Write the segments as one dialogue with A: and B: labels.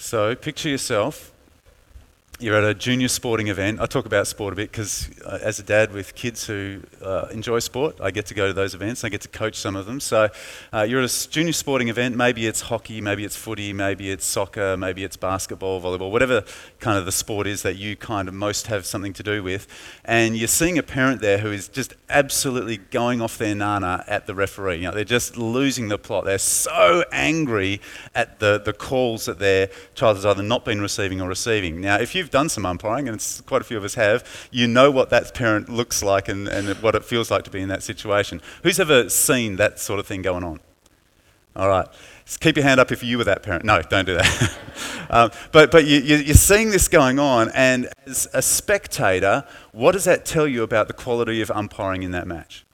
A: So picture yourself, you're at a junior sporting event. I talk about sport a bit because as a dad with kids who enjoy sport, I get to go to those events. I get to coach some of them. So you're at a junior sporting event. Maybe it's hockey, maybe it's footy, maybe it's soccer, maybe it's basketball, volleyball, whatever kind of the sport is that you kind of most have something to do with. And you're seeing a parent there who is just absolutely going off their nana at the referee. You know, they're just losing the plot. They're so angry at the calls that their child has either not been receiving or receiving. Now, if you've done some umpiring, and it's quite a few of us have, you know what that parent looks like and what it feels like to be in that situation. Who's ever seen that sort of thing going on? All right. Just keep your hand up if you were that parent. No, don't do that. But you're seeing this going on, and as a spectator, what does that tell you about the quality of umpiring in that match?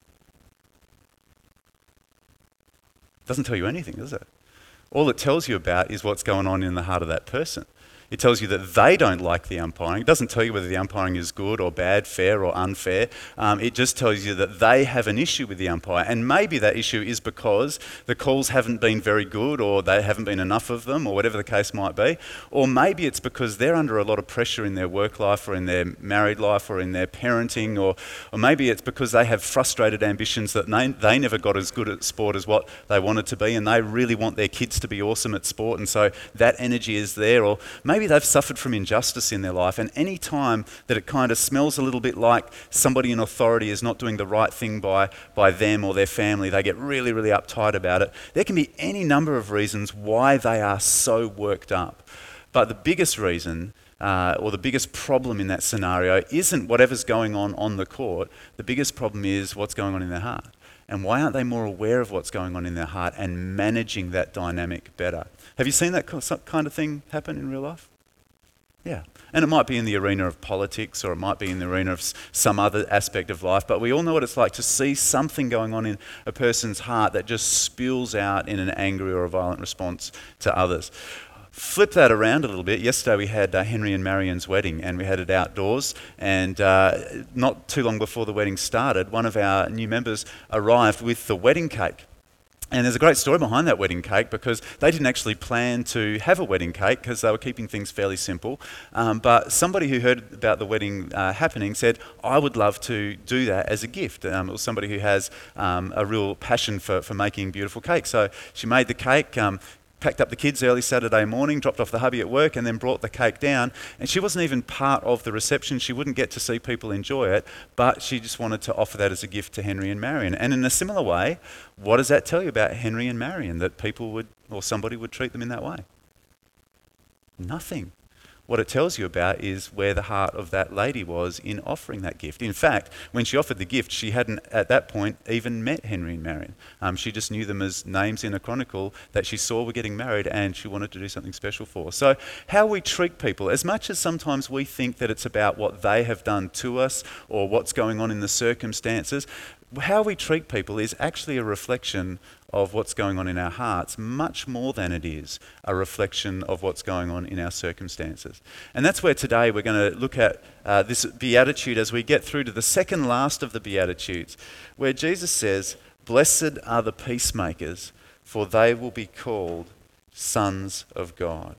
A: It doesn't tell you anything, does it? All it tells you about is what's going on in the heart of that person. It tells you that they don't like the umpiring. It doesn't tell you whether the umpiring is good or bad, fair or unfair. It just tells you that they have an issue with the umpire. And maybe that issue is because the calls haven't been very good, or they haven't been enough of them, or whatever the case might be. Or maybe it's because they're under a lot of pressure in their work life or in their married life or in their parenting. Or maybe it's because they have frustrated ambitions that they never got as good at sport as what they wanted to be, and they really want their kids to be awesome at sport, and so that energy is there. Or maybe they've suffered from injustice in their life, and any time that it kind of smells a little bit like somebody in authority is not doing the right thing by them or their family, they get really, really uptight about it. There can be any number of reasons why they are so worked up. But the biggest reason, or the biggest problem in that scenario, isn't whatever's going on the court. The biggest problem is what's going on in their heart. And why aren't they more aware of what's going on in their heart and managing that dynamic better? Have you seen that kind of thing happen in real life? Yeah. And it might be in the arena of politics, or it might be in the arena of some other aspect of life, but we all know what it's like to see something going on in a person's heart that just spills out in an angry or a violent response to others. Flip that around a little bit. Yesterday we had Henry and Marion's wedding, and we had it outdoors, and not too long before the wedding started, one of our new members arrived with the wedding cake. And there's a great story behind that wedding cake, because they didn't actually plan to have a wedding cake because they were keeping things fairly simple. But somebody who heard about the wedding happening said, I would love to do that as a gift. It was somebody who has a real passion for making beautiful cakes. So she made the cake, packed up the kids early Saturday morning, dropped off the hubby at work, and then brought the cake down. And she wasn't even part of the reception. She wouldn't get to see people enjoy it, but she just wanted to offer that as a gift to Henry and Marion. And in a similar way, what does that tell you about Henry and Marion, that people would, or somebody would treat them in that way? Nothing. What it tells you about is where the heart of that lady was in offering that gift. In fact, when she offered the gift, she hadn't at that point even met Henry and Marion. She just knew them as names in a chronicle that she saw were getting married, and she wanted to do something special for. So how we treat people, as much as sometimes we think that it's about what they have done to us or what's going on in the circumstances, how we treat people is actually a reflection of what's going on in our hearts, much more than it is a reflection of what's going on in our circumstances. And that's where today we're going to look at this beatitude as we get through to the second last of the beatitudes, where Jesus says, "Blessed are the peacemakers, for they will be called sons of God."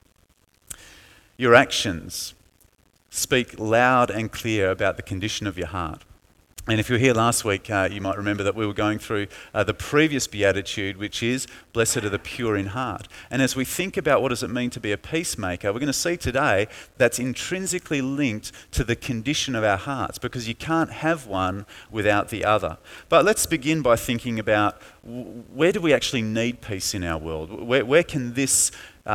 A: Your actions speak loud and clear about the condition of your heart. And if you were here last week, you might remember that we were going through the previous beatitude, which is, blessed are the pure in heart. And as we think about what does it mean to be a peacemaker, we're going to see today that's intrinsically linked to the condition of our hearts, because you can't have one without the other. But let's begin by thinking about, where do we actually need peace in our world? Where can this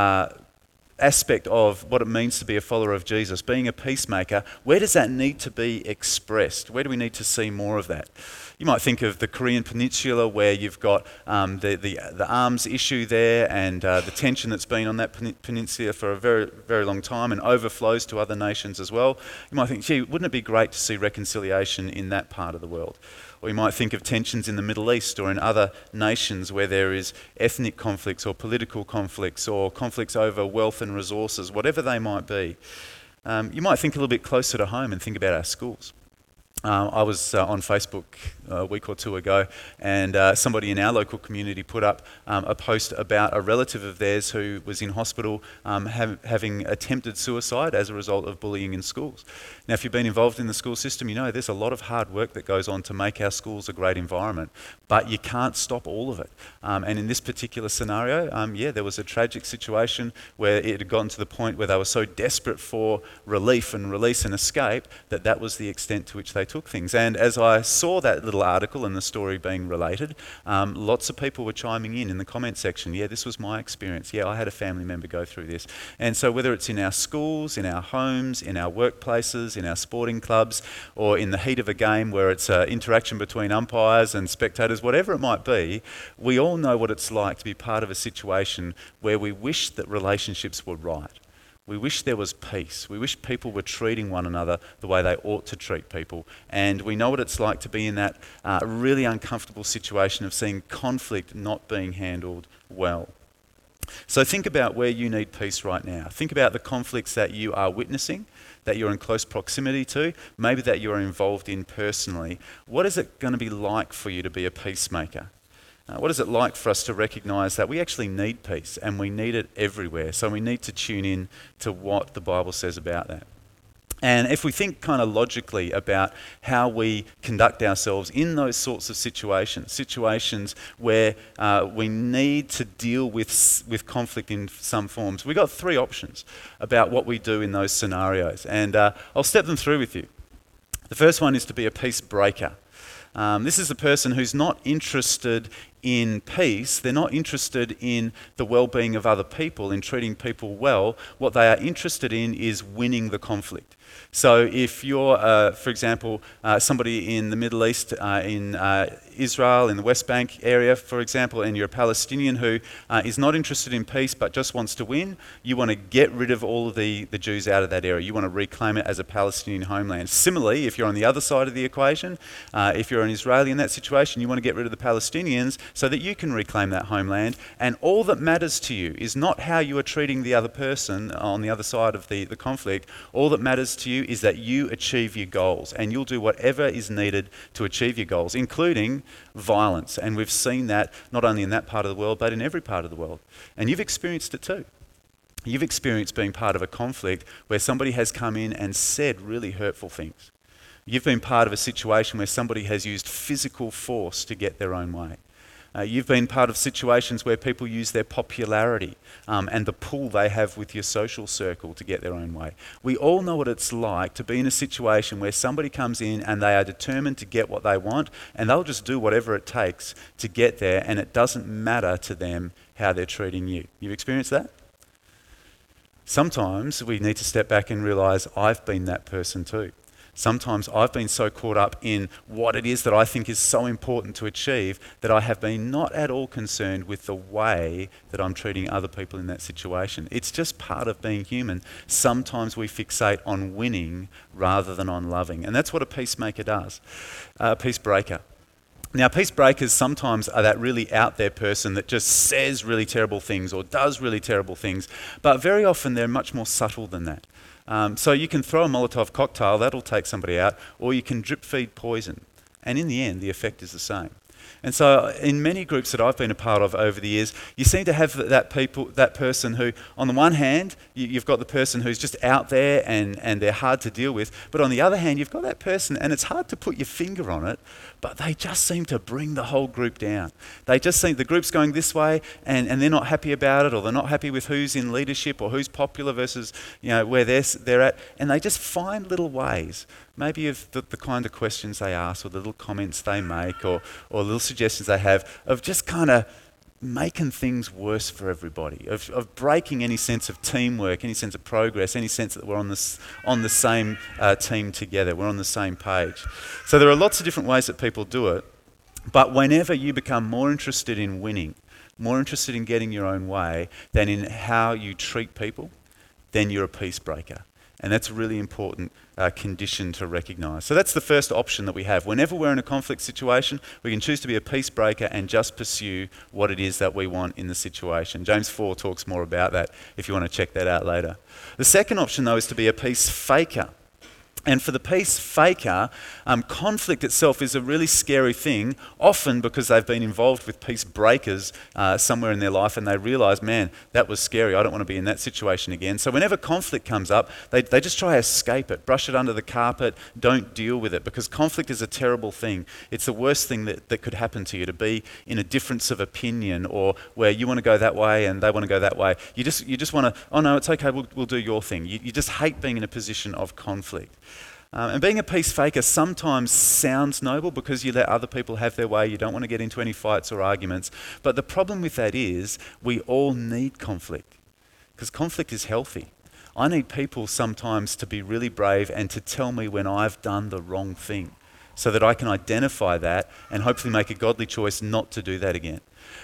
A: aspect of what it means to be a follower of Jesus, being a peacemaker, where does that need to be expressed? Where do we need to see more of that? You might think of the Korean Peninsula, where you've got the arms issue there, and the tension that's been on that peninsula for a very, very long time, and overflows to other nations as well. You might think, gee, wouldn't it be great to see reconciliation in that part of the world? Or you might think of tensions in the Middle East or in other nations where there is ethnic conflicts or political conflicts or conflicts over wealth and resources, whatever they might be. You might think a little bit closer to home and think about our schools. I was on Facebook a week or two ago, and somebody in our local community put up a post about a relative of theirs who was in hospital having attempted suicide as a result of bullying in schools. Now, if you've been involved in the school system, you know there's a lot of hard work that goes on to make our schools a great environment, but you can't stop all of it. And in this particular scenario, there was a tragic situation where it had gotten to the point where they were so desperate for relief and release and escape that was the extent to which they took things. And as I saw that little article and the story being related, lots of people were chiming in the comment section. Yeah, this was my experience. Yeah, I had a family member go through this. And so whether it's in our schools, in our homes, in our workplaces, in our sporting clubs, or in the heat of a game where it's interaction between umpires and spectators, whatever it might be, we all know what it's like to be part of a situation where we wish that relationships were right. We wish there was peace. We wish people were treating one another the way they ought to treat people. And we know what it's like to be in that really uncomfortable situation of seeing conflict not being handled well. So think about where you need peace right now. Think about the conflicts that you are witnessing, that you're in close proximity to, maybe that you're involved in personally. What is it going to be like for you to be a peacemaker? What is it like for us to recognise that we actually need peace and we need it everywhere? So we need to tune in to what the Bible says about that. And if we think kind of logically about how we conduct ourselves in those sorts of situations where we need to deal with conflict in some forms, we've got three options about what we do in those scenarios. And I'll step them through with you. The first one is to be a peace breaker. This is the person who's not interested in peace. They're not interested in the well-being of other people, in treating people well. What they are interested in is winning the conflict. So if you're, for example, somebody in the Middle East, in Israel, in the West Bank area, for example, and you're a Palestinian who is not interested in peace but just wants to win, you want to get rid of all of the Jews out of that area. You want to reclaim it as a Palestinian homeland. Similarly, if you're on the other side of the equation, if you're an Israeli in that situation, you want to get rid of the Palestinians so that you can reclaim that homeland. And all that matters to you is not how you are treating the other person on the other side of the conflict. All that matters to you is that you achieve your goals, and you'll do whatever is needed to achieve your goals, including violence. And we've seen that not only in that part of the world, but in every part of the world. And you've experienced it too. You've experienced being part of a conflict where somebody has come in and said really hurtful things. You've been part of a situation where somebody has used physical force to get their own way. You've been part of situations where people use their popularity and the pull they have with your social circle to get their own way. We all know what it's like to be in a situation where somebody comes in and they are determined to get what they want, and they'll just do whatever it takes to get there, and it doesn't matter to them how they're treating you. You've experienced that? Sometimes we need to step back and realise I've been that person too. Sometimes I've been so caught up in what it is that I think is so important to achieve that I have been not at all concerned with the way that I'm treating other people in that situation. It's just part of being human. Sometimes we fixate on winning rather than on loving. And that's what a peacemaker does, a peace breaker. Now, peace breakers sometimes are that really out there person that just says really terrible things or does really terrible things, but very often they're much more subtle than that. So you can throw a Molotov cocktail, that'll take somebody out, or you can drip feed poison. And in the end, the effect is the same. And so in many groups that I've been a part of over the years, you seem to have that person who, on the one hand, you've got the person who's just out there and they're hard to deal with, but on the other hand, you've got that person, and it's hard to put your finger on it, but they just seem to bring the whole group down. They just seem the group's going this way, and they're not happy about it, or they're not happy with who's in leadership or who's popular versus where they're at, and they just find little ways, maybe of the kind of questions they ask, or the little comments they make, or little suggestions they have, of just kind of making things worse for everybody, of breaking any sense of teamwork, any sense of progress, any sense that we're on the same team together, we're on the same page. So there are lots of different ways that people do it, but whenever you become more interested in winning, more interested in getting your own way than in how you treat people, then you're a peace breaker. And that's a really important condition to recognise. So that's the first option that we have. Whenever we're in a conflict situation, we can choose to be a peace breaker and just pursue what it is that we want in the situation. James 4 talks more about that if you want to check that out later. The second option, though, is to be a peace faker. And for the peace faker, conflict itself is a really scary thing, often because they've been involved with peace breakers somewhere in their life and they realise, man, that was scary, I don't want to be in that situation again. So whenever conflict comes up, they just try to escape it, brush it under the carpet, don't deal with it, because conflict is a terrible thing. It's the worst thing that could happen to you, to be in a difference of opinion, or where you want to go that way and they want to go that way. You just want to, oh no, it's okay, we'll do your thing. You just hate being in a position of conflict. And being a peace faker sometimes sounds noble because you let other people have their way, you don't want to get into any fights or arguments. But the problem with that is we all need conflict, because conflict is healthy. I need people sometimes to be really brave and to tell me when I've done the wrong thing, so that I can identify that and hopefully make a godly choice not to do that again.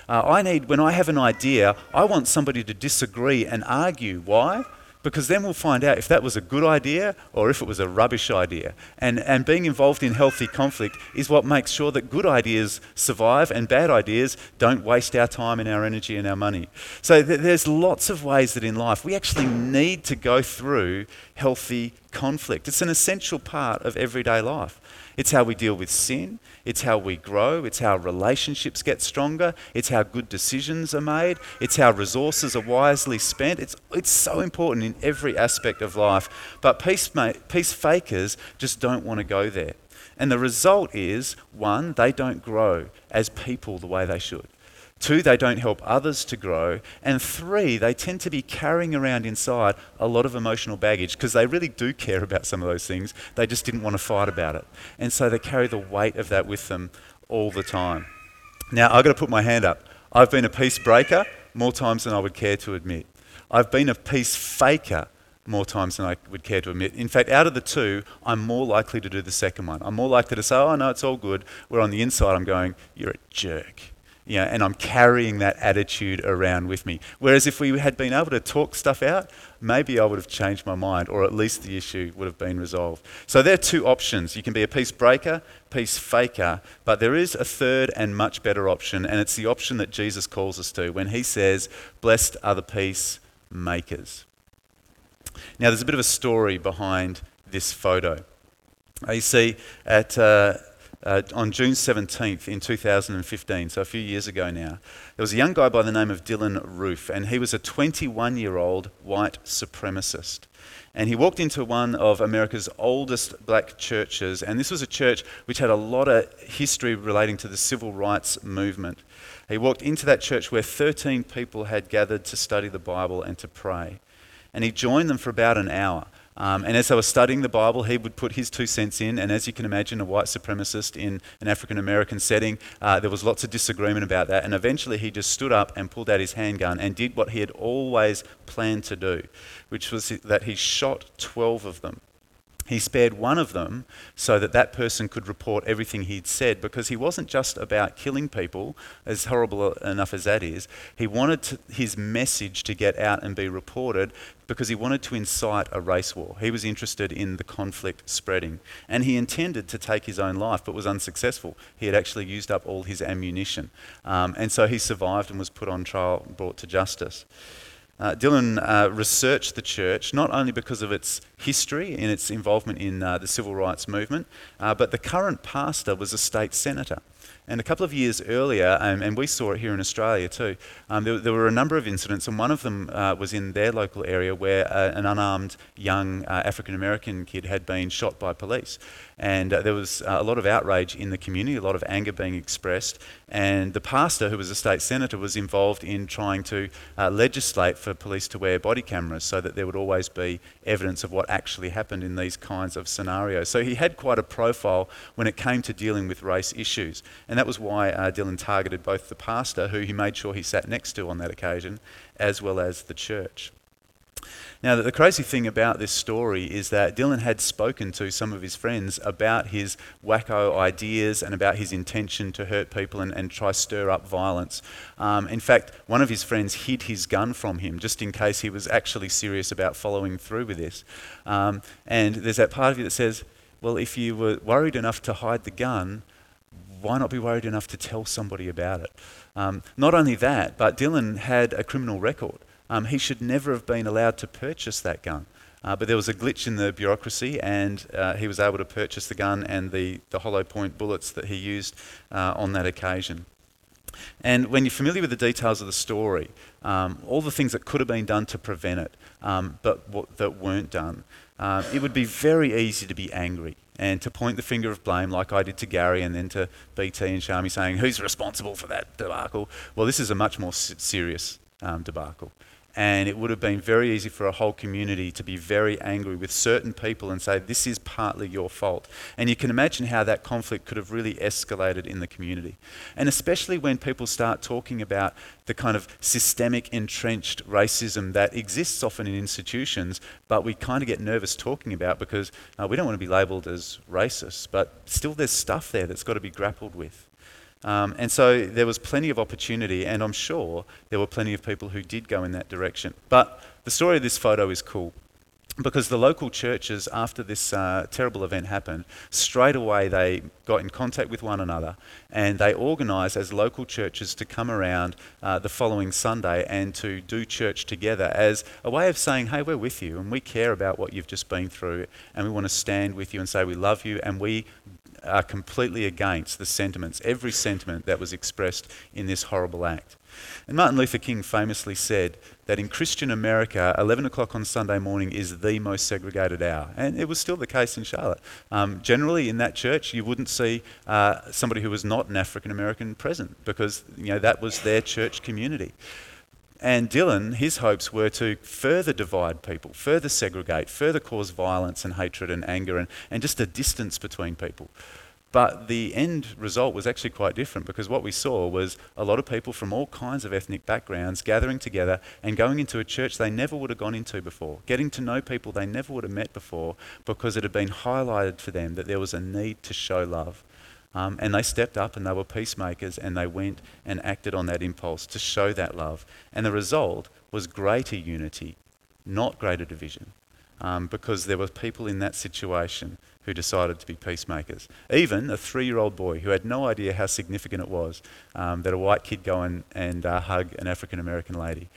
A: When I have an idea, I want somebody to disagree and argue. Why? Because then we'll find out if that was a good idea or if it was a rubbish idea. And being involved in healthy conflict is what makes sure that good ideas survive and bad ideas don't waste our time and our energy and our money. So there's lots of ways that in life we actually need to go through healthy conflict. It's an essential part of everyday life. It's how we deal with sin, it's how we grow, it's how relationships get stronger, it's how good decisions are made, it's how resources are wisely spent. It's so important in every aspect of life. But peace fakers just don't want to go there. And the result is, one, they don't grow as people the way they should. Two, they don't help others to grow. And three, they tend to be carrying around inside a lot of emotional baggage because they really do care about some of those things. They just didn't want to fight about it. And so they carry the weight of that with them all the time. Now, I've got to put my hand up. I've been a peace breaker more times than I would care to admit. I've been a peace faker more times than I would care to admit. In fact, out of the two, I'm more likely to do the second one. I'm more likely to say, oh, no, it's all good. Where on the inside, I'm going, you're a jerk. Yeah, and I'm carrying that attitude around with me. Whereas if we had been able to talk stuff out, maybe I would have changed my mind, or at least the issue would have been resolved. So there are two options. You can be a peace breaker, peace faker, but there is a third and much better option, and it's the option that Jesus calls us to when he says, blessed are the peace makers. Now there's a bit of a story behind this photo. You see, on June 17th in 2015, so a few years ago now, there was a young guy by the name of Dylan Roof, and he was a 21-year-old white supremacist. And he walked into one of America's oldest black churches, and this was a church which had a lot of history relating to the civil rights movement. He walked into that church where 13 people had gathered to study the Bible and to pray. And he joined them for about an hour. And as they were studying the Bible, he would put his 2 cents in, and as you can imagine, a white supremacist in an African-American setting, there was lots of disagreement about that, and eventually he just stood up and pulled out his handgun and did what he had always planned to do, which was that he shot 12 of them. He spared one of them so that that person could report everything he'd said, because he wasn't just about killing people, as horrible enough as that is. He wanted his message to get out and be reported because he wanted to incite a race war. He was interested in the conflict spreading. And he intended to take his own life, but was unsuccessful. He had actually used up all his ammunition. And so he survived and was put on trial, brought to justice. Dylan researched the church not only because of its history and its involvement in the civil rights movement, but the current pastor was a state senator. And a couple of years earlier, and we saw it here in Australia too, there were a number of incidents, and one of them was in their local area where an unarmed young African-American kid had been shot by police. And there was a lot of outrage in the community, a lot of anger being expressed, and the pastor, who was a state senator, was involved in trying to legislate for police to wear body cameras so that there would always be evidence of what actually happened in these kinds of scenarios. So he had quite a profile when it came to dealing with race issues. And that was why Dylan targeted both the pastor, who he made sure he sat next to on that occasion, as well as the church. Now, the crazy thing about this story is that Dylan had spoken to some of his friends about his wacko ideas and about his intention to hurt people and try stir up violence. In fact, one of his friends hid his gun from him just in case he was actually serious about following through with this. And there's that part of you that says, well, if you were worried enough to hide the gun, why not be worried enough to tell somebody about it? Not only that, but Dylan had a criminal record. He should never have been allowed to purchase that gun. But there was a glitch in the bureaucracy, and he was able to purchase the gun and the hollow point bullets that he used on that occasion. And when you're familiar with the details of the story, all the things that could have been done to prevent it, that weren't done, it would be very easy to be angry and to point the finger of blame like I did to Gary and then to BT and Shami saying, who's responsible for that debacle? Well, this is a much more serious debacle. And it would have been very easy for a whole community to be very angry with certain people and say, this is partly your fault. And you can imagine how that conflict could have really escalated in the community. And especially when people start talking about the kind of systemic, entrenched racism that exists often in institutions, but we kind of get nervous talking about because we don't want to be labelled as racist, but still there's stuff there that's got to be grappled with. And so there was plenty of opportunity, and I'm sure there were plenty of people who did go in that direction. But the story of this photo is cool because the local churches, after this terrible event happened, straight away they got in contact with one another and they organised as local churches to come around the following Sunday and to do church together as a way of saying, hey, we're with you and we care about what you've just been through and we want to stand with you and say we love you and we are completely against the sentiments, every sentiment that was expressed in this horrible act. And Martin Luther King famously said that in Christian America, 11 o'clock on Sunday morning is the most segregated hour. And it was still the case in Charlotte. Generally in that church, you wouldn't see somebody who was not an African American present because that was their church community. And Dylan, his hopes were to further divide people, further segregate, further cause violence and hatred and anger and just a distance between people. But the end result was actually quite different because what we saw was a lot of people from all kinds of ethnic backgrounds gathering together and going into a church they never would have gone into before, getting to know people they never would have met before because it had been highlighted for them that there was a need to show love. And they stepped up and they were peacemakers and they went and acted on that impulse to show that love. And the result was greater unity, not greater division, because there were people in that situation who decided to be peacemakers. Even a 3-year-old boy who had no idea how significant it was that a white kid go and hug an African-American lady.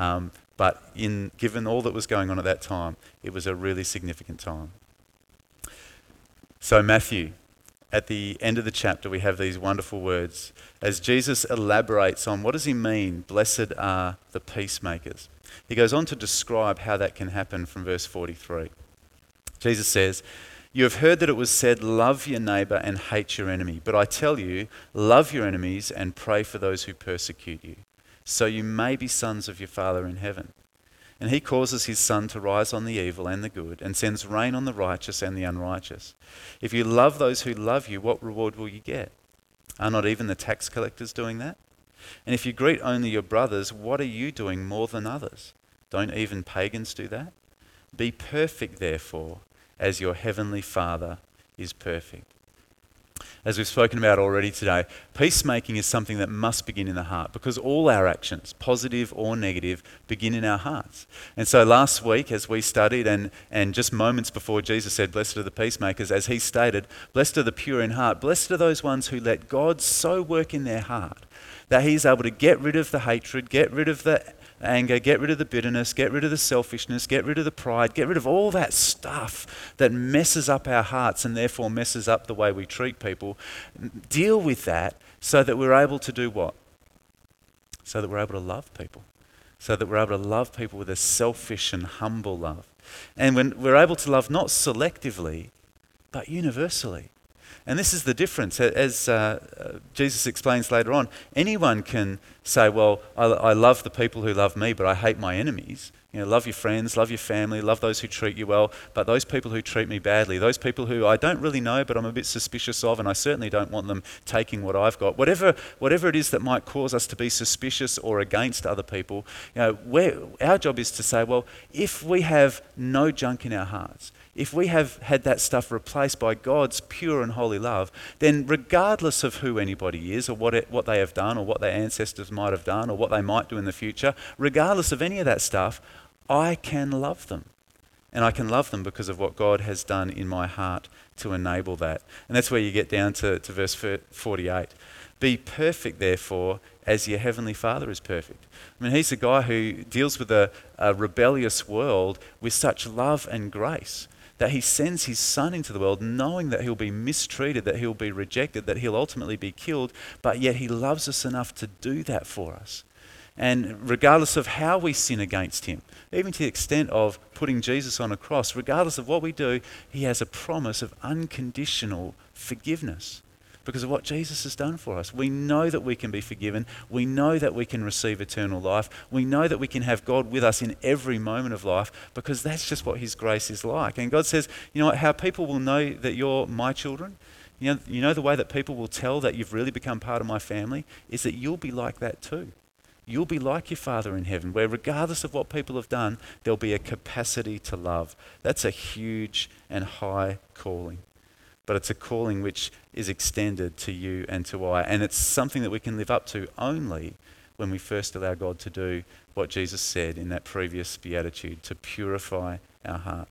A: But given all that was going on at that time, it was a really significant time. So Matthew, at the end of the chapter, we have these wonderful words as Jesus elaborates on what does he mean, blessed are the peacemakers. He goes on to describe how that can happen from verse 43. Jesus says, you have heard that it was said, love your neighbour and hate your enemy. But I tell you, love your enemies and pray for those who persecute you, so you may be sons of your Father in heaven. And he causes his sun to rise on the evil and the good, and sends rain on the righteous and the unrighteous. If you love those who love you, what reward will you get? Are not even the tax collectors doing that? And if you greet only your brothers, what are you doing more than others? Don't even pagans do that? Be perfect, therefore, as your heavenly Father is perfect. As we've spoken about already today, peacemaking is something that must begin in the heart because all our actions, positive or negative, begin in our hearts. And so last week as we studied and just moments before Jesus said, blessed are the peacemakers, as he stated, blessed are the pure in heart, blessed are those ones who let God so work in their heart that he's able to get rid of the hatred, get rid of the anger, get rid of the bitterness, get rid of the selfishness, get rid of the pride, get rid of all that stuff that messes up our hearts and therefore messes up the way we treat people. Deal with that so that we're able to do what? So that we're able to love people. So that we're able to love people with a selfish and humble love. And when we're able to love not selectively, but universally. And this is the difference. As Jesus explains later on, anyone can say, well, I love the people who love me, but I hate my enemies. Love your friends, love your family, love those who treat you well, but those people who treat me badly, those people who I don't really know, but I'm a bit suspicious of, and I certainly don't want them taking what I've got. Whatever it is that might cause us to be suspicious or against other people, our job is to say, well, if we have no junk in our hearts, if we have had that stuff replaced by God's pure and holy love, then regardless of who anybody is or what they have done or what their ancestors might have done or what they might do in the future, regardless of any of that stuff, I can love them. And I can love them because of what God has done in my heart to enable that. And that's where you get down to verse 48. Be perfect, therefore, as your heavenly Father is perfect. I mean, he's a guy who deals with a rebellious world with such love and grace that he sends his son into the world knowing that he'll be mistreated, that he'll be rejected, that he'll ultimately be killed, but yet he loves us enough to do that for us. And regardless of how we sin against him, even to the extent of putting Jesus on a cross, regardless of what we do, he has a promise of unconditional forgiveness because of what Jesus has done for us. We know that we can be forgiven. We know that we can receive eternal life. We know that we can have God with us in every moment of life because that's just what his grace is like. And God says, you know what, how people will know that you're my children, you know the way that people will tell that you've really become part of my family is that you'll be like that too. You'll be like your Father in heaven, where regardless of what people have done, there'll be a capacity to love. That's a huge and high calling. But it's a calling which is extended to you and to I. And it's something that we can live up to only when we first allow God to do what Jesus said in that previous beatitude, to purify our heart.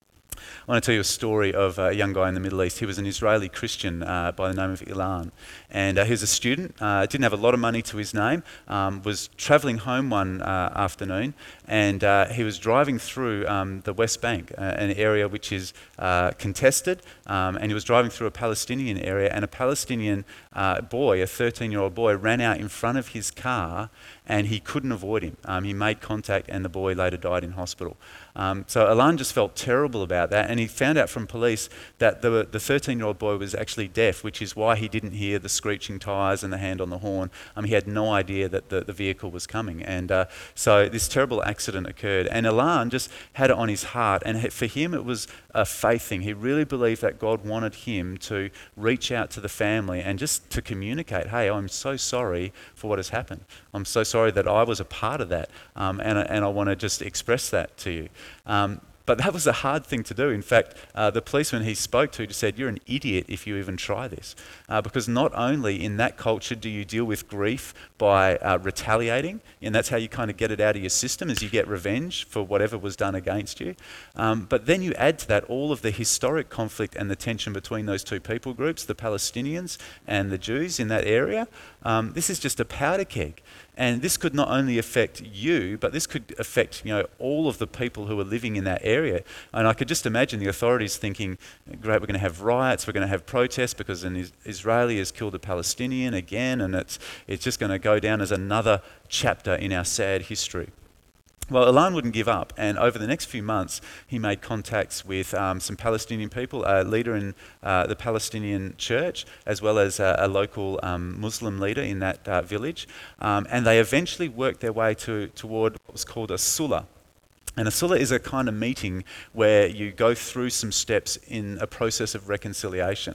A: I want to tell you a story of a young guy in the Middle East. He was an Israeli Christian by the name of Ilan. And he was a student, didn't have a lot of money to his name, was travelling home one afternoon, and he was driving through the West Bank, an area which is contested, and he was driving through a Palestinian area, and a Palestinian boy, a 13-year-old boy, ran out in front of his car, and he couldn't avoid him. He made contact, and the boy later died in hospital. So Ilan just felt terrible about that, and he found out from police that the 13-year-old boy was actually deaf, which is why he didn't hear the screeching tyres and the hand on the horn. He had no idea that the vehicle was coming, and so this terrible accident occurred, and Ilan just had it on his heart, and for him it was a faith thing. He really believed that God wanted him to reach out to the family and just to communicate, hey, I'm so sorry for what has happened. I'm so sorry that I was a part of that, and I want to just express that to you. But that was a hard thing to do. In fact, the policeman he spoke to just said, you're an idiot if you even try this. Because not only in that culture do you deal with grief by retaliating, and that's how you kind of get it out of your system, is you get revenge for whatever was done against you. But then you add to that all of the historic conflict and the tension between those two people groups, the Palestinians and the Jews in that area. This is just a powder keg. And this could not only affect you, but this could affect, all of the people who are living in that area. And I could just imagine the authorities thinking, great, we're going to have riots, we're going to have protests because an Israeli has killed a Palestinian again, and it's just going to go down as another chapter in our sad history. Well, Ilan wouldn't give up, and over the next few months, he made contacts with some Palestinian people, a leader in the Palestinian church, as well as a local Muslim leader in that village, and they eventually worked their way toward what was called a sulah. And a sulah is a kind of meeting where you go through some steps in a process of reconciliation.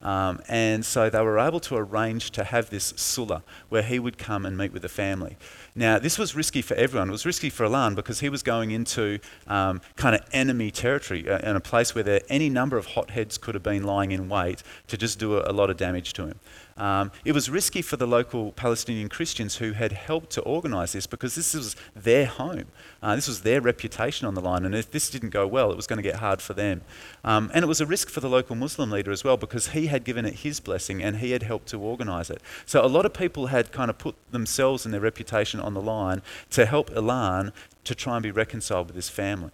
A: And so they were able to arrange to have this sulah where he would come and meet with the family. Now, this was risky for everyone. It was risky for Ilan because he was going into kind of enemy territory in a place where any number of hotheads could have been lying in wait to just do a lot of damage to him. It was risky for the local Palestinian Christians who had helped to organise this because this was their home. This was their reputation on the line, and if this didn't go well, it was going to get hard for them. And it was a risk for the local Muslim leader as well because he had given it his blessing and he had helped to organise it. So a lot of people had kind of put themselves and their reputation on the line to help Ilan to try and be reconciled with his family.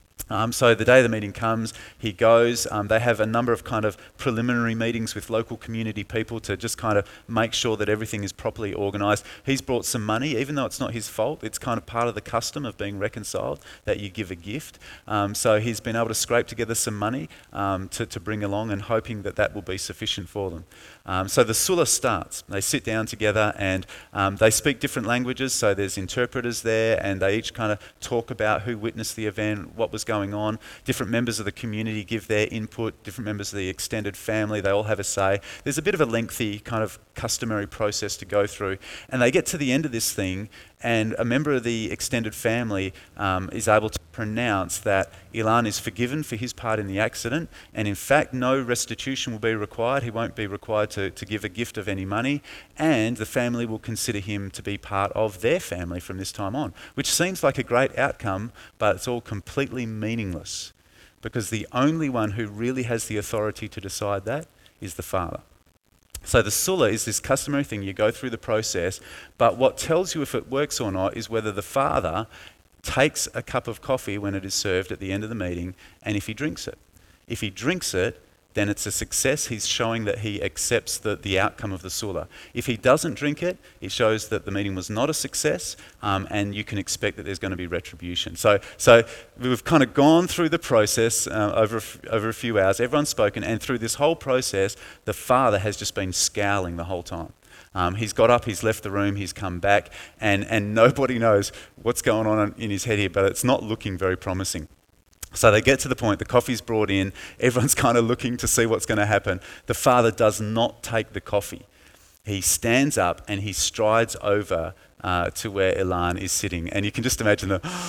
A: So the day the meeting comes, he goes. They have a number of kind of preliminary meetings with local community people to just kind of make sure that everything is properly organised. He's brought some money, even though it's not his fault. It's kind of part of the custom of being reconciled that you give a gift. So he's been able to scrape together some money to bring along and hoping that will be sufficient for them. So the sulah starts. They sit down together and they speak different languages. So there's interpreters there and they each kind of talk about who witnessed the event, what was going on. Different members of the community give their input, different members of the extended family, they all have a say. There's a bit of a lengthy kind of customary process to go through. And they get to the end of this thing and a member of the extended family is able to pronounce that Ilan is forgiven for his part in the accident, and in fact no restitution will be required. He won't be required to give a gift of any money, and the family will consider him to be part of their family from this time on, which seems like a great outcome, but it's all completely meaningless because the only one who really has the authority to decide that is the Father. So the sulla is this customary thing. You go through the process, but what tells you if it works or not is whether the father takes a cup of coffee when it is served at the end of the meeting, and if he drinks it. If he drinks it, then it's a success. He's showing that he accepts the outcome of the sulla. If he doesn't drink it, it shows that the meeting was not a success, and you can expect that there's going to be retribution. So we've kind of gone through the process over a few hours. Everyone's spoken, and through this whole process, the father has just been scowling the whole time. He's got up, he's left the room, he's come back, and nobody knows what's going on in his head here, but it's not looking very promising. So they get to the point, the coffee's brought in, everyone's kind of looking to see what's going to happen. The father does not take the coffee. He stands up and he strides over to where Elan is sitting. And you can just imagine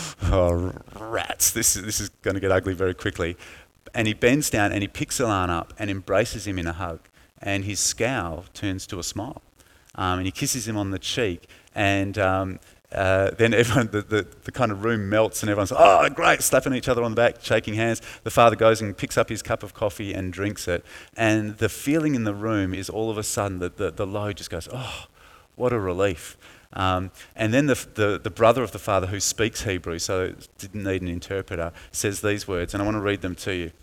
A: rats, this is going to get ugly very quickly. And he bends down and he picks Elan up and embraces him in a hug. And his scowl turns to a smile. And he kisses him on the cheek, and then everyone, the kind of room melts, and everyone's like, oh, great, slapping each other on the back, shaking hands. The father goes and picks up his cup of coffee and drinks it, and the feeling in the room is all of a sudden that the load just goes, oh, what a relief. And then the brother of the father, who speaks Hebrew, so didn't need an interpreter, says these words, and I want to read them to you.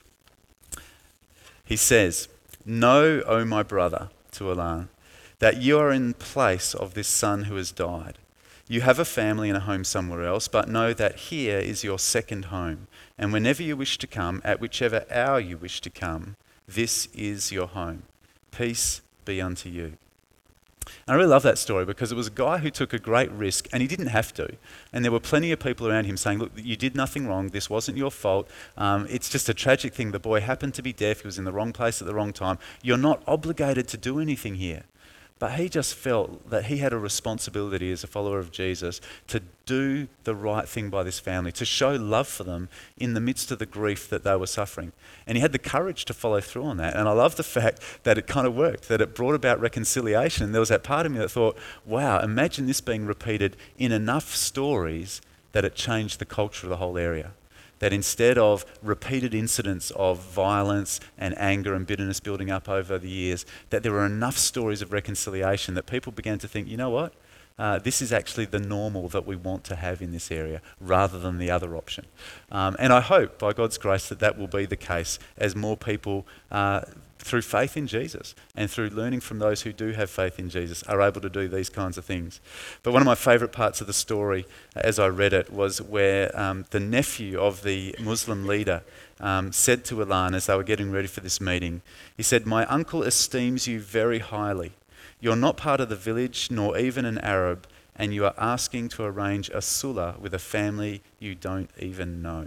A: He says, "Know, O my brother," to Elan, "that you are in place of this son who has died. You have a family and a home somewhere else, but know that here is your second home. And whenever you wish to come, at whichever hour you wish to come, this is your home. Peace be unto you." And I really love that story because it was a guy who took a great risk, and he didn't have to. And there were plenty of people around him saying, look, you did nothing wrong. This wasn't your fault. It's just a tragic thing. The boy happened to be deaf. He was in the wrong place at the wrong time. You're not obligated to do anything here. But he just felt that he had a responsibility as a follower of Jesus to do the right thing by this family, to show love for them in the midst of the grief that they were suffering. And he had the courage to follow through on that. And I love the fact that it kind of worked, that it brought about reconciliation. And there was that part of me that thought, wow, imagine this being repeated in enough stories that it changed the culture of the whole area. That instead of repeated incidents of violence and anger and bitterness building up over the years, that there were enough stories of reconciliation that people began to think, you know what? This is actually the normal that we want to have in this area rather than the other option. And I hope, by God's grace, that will be the case as more people, through faith in Jesus and through learning from those who do have faith in Jesus, are able to do these kinds of things. But one of my favourite parts of the story, as I read it, was where the nephew of the Muslim leader said to Elan as they were getting ready for this meeting, he said, "My uncle esteems you very highly. You're not part of the village, nor even an Arab, and you are asking to arrange a sulla with a family you don't even know."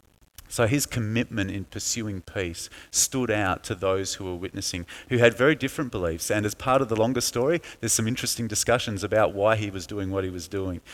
A: So his commitment in pursuing peace stood out to those who were witnessing, who had very different beliefs. And as part of the longer story, there's some interesting discussions about why he was doing what he was doing.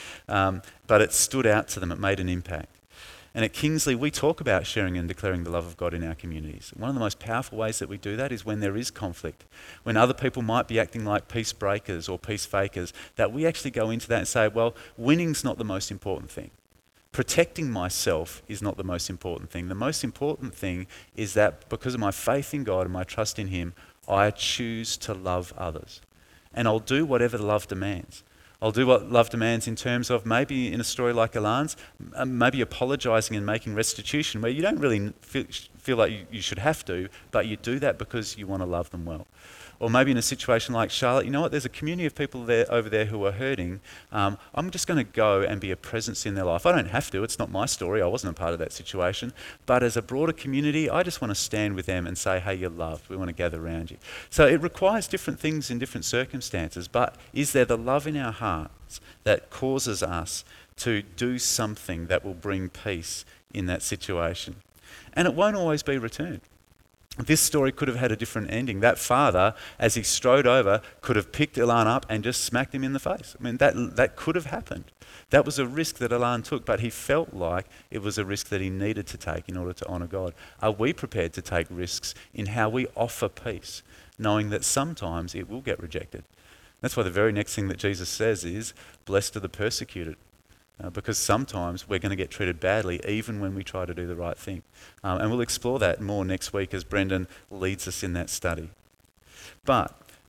A: But it stood out to them, it made an impact. And at Kingsley, we talk about sharing and declaring the love of God in our communities. One of the most powerful ways that we do that is when there is conflict, when other people might be acting like peace breakers or peace fakers, that we actually go into that and say, well, winning's not the most important thing. Protecting myself is not the most important thing. The most important thing is that because of my faith in God and my trust in Him, I choose to love others. And I'll do whatever love demands. I'll do what love demands in terms of maybe in a story like Elan's, maybe apologising and making restitution where you don't really feel like you should have to, but you do that because you want to love them well. Or maybe in a situation like Charlotte, you know what, there's a community of people there over there who are hurting. I'm just going to go and be a presence in their life. I don't have to, it's not my story, I wasn't a part of that situation. But as a broader community, I just want to stand with them and say, hey, you're loved, we want to gather around you. So it requires different things in different circumstances, but is there the love in our hearts that causes us to do something that will bring peace in that situation? And it won't always be returned. This story could have had a different ending. That father, as he strode over, could have picked Elan up and just smacked him in the face. I mean, that could have happened. That was a risk that Elan took, but he felt like it was a risk that he needed to take in order to honour God. Are we prepared to take risks in how we offer peace, knowing that sometimes it will get rejected? That's why the very next thing that Jesus says is, blessed are the persecuted. Because sometimes we're going to get treated badly even when we try to do the right thing. And we'll explore that more next week as Brendan leads us in that study. But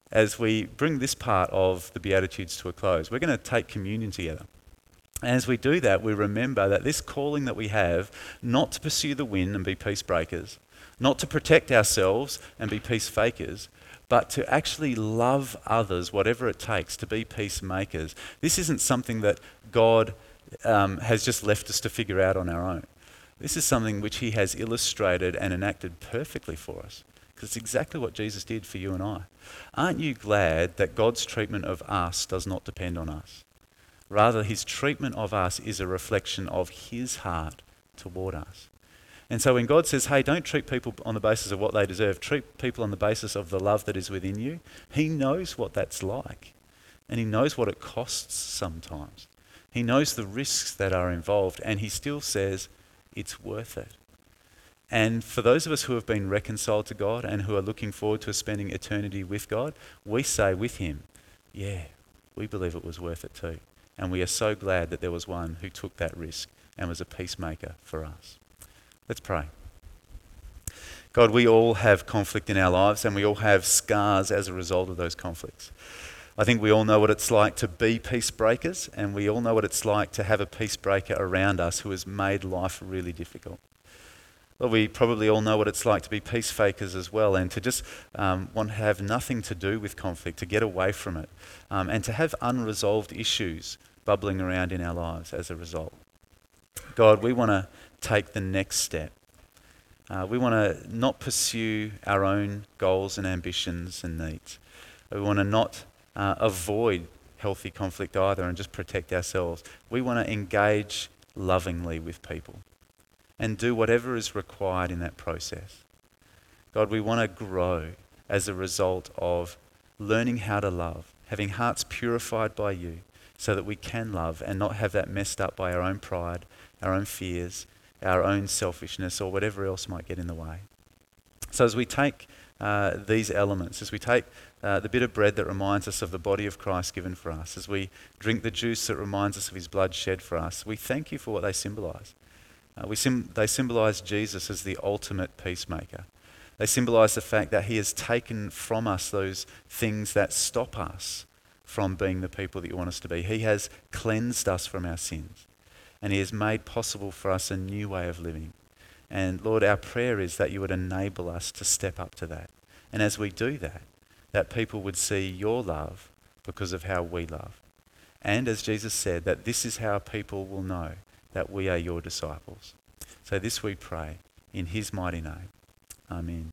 A: as we bring this part of the Beatitudes to a close, we're going to take communion together. And as we do that, we remember that this calling that we have, not to pursue the wind and be peace breakers, not to protect ourselves and be peace fakers, but to actually love others, whatever it takes, to be peacemakers. This isn't something that God has just left us to figure out on our own. This is something which he has illustrated and enacted perfectly for us, because it's exactly what Jesus did for you and I. Aren't you glad that God's treatment of us does not depend on us? Rather, his treatment of us is a reflection of his heart toward us. And so when God says, hey, don't treat people on the basis of what they deserve, treat people on the basis of the love that is within you, he knows what that's like. And he knows what it costs sometimes. He knows the risks that are involved, and he still says it's worth it. And for those of us who have been reconciled to God and who are looking forward to spending eternity with God, we say with him, yeah, we believe it was worth it too. And we are so glad that there was one who took that risk and was a peacemaker for us. Let's pray. God, we all have conflict in our lives, and we all have scars as a result of those conflicts. I think we all know what it's like to be peace breakers, and we all know what it's like to have a peace breaker around us who has made life really difficult. Well, we probably all know what it's like to be peace fakers as well, and to just want to have nothing to do with conflict, to get away from it, and to have unresolved issues bubbling around in our lives as a result. God, we want to take the next step. We want to not pursue our own goals and ambitions and needs. We want to not avoid healthy conflict either and just protect ourselves. We want to engage lovingly with people and do whatever is required in that process. God, we want to grow as a result of learning how to love, having hearts purified by you so that we can love and not have that messed up by our own pride, our own fears, our own selfishness, or whatever else might get in the way. So as we take these elements, as we take the bit of bread that reminds us of the body of Christ given for us, as we drink the juice that reminds us of his blood shed for us, we thank you for what they symbolise. They symbolise Jesus as the ultimate peacemaker. They symbolise the fact that he has taken from us those things that stop us from being the people that you want us to be. He has cleansed us from our sins, and he has made possible for us a new way of living. And Lord, our prayer is that you would enable us to step up to that. And as we do that, that people would see your love because of how we love. And as Jesus said, that this is how people will know that we are your disciples. So this we pray in his mighty name. Amen.